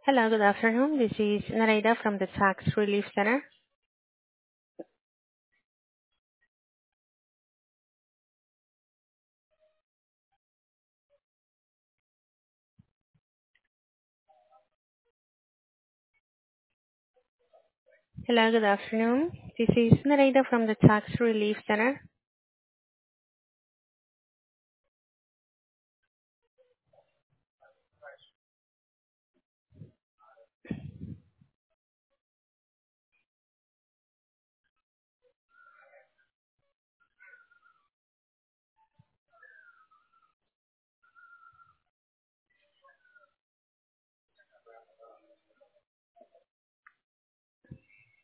Hello, good afternoon. This is Nareda from the Tax Relief Center. Hello, good afternoon. This is Nareda from the Tax Relief Center.